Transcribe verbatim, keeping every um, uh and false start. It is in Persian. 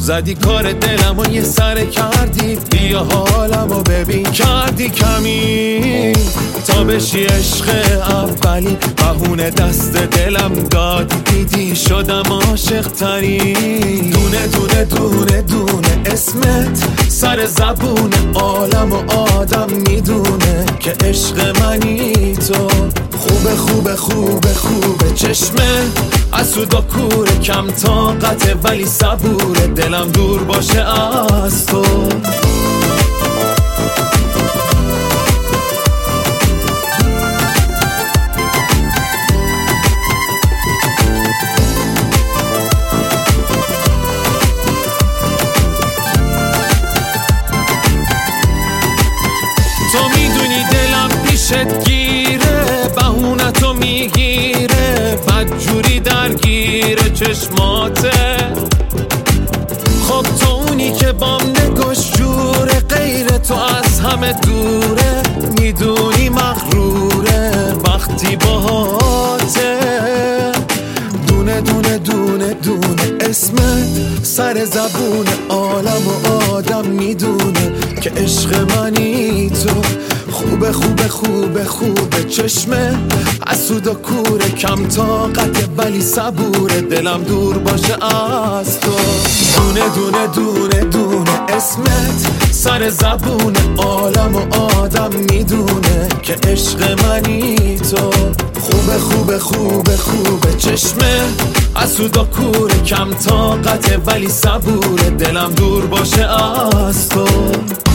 زدی کار دلم و یه سر کردی، بیا حالم و ببین کردی کمی تا بشی عشق اولی، بهونه دست دلم دادی دیدی شدم عاشق تری. دونه دونه دونه دونه اسمت سر زبون عالم و آدم میدونه که عشق منی تو. خوبه خوبه خوبه خوبه چشمه حسود و کوره، کم طاقته ولی صبوره، دلم دور باشه از تو. تو میدونی دلم پیشت گیره، بهونتو میگیره، بدجوری درگیره چشماته. خب تو اونی که بام نگوش جوره، غیر تو از همه دوره، میدونی مغروره وقتی باهاته. دونه دونه دونه دونه اسمت سر زبون عالم و آدم میدونه که عشق منی تو. خوبه خوبه خوبه خوبه چشمه حسود و کوره، کم طاقته ولی صبوره، دلم دور باشه از تو. دونه دونه دونه دونه اسمت سر زبون عالم و آدم میدونه که عشق منی تو. خوبه خوبه خوبه خوبه چشمه حسود و کوره، کم طاقته ولی صبوره، دلم دور باشه از تو.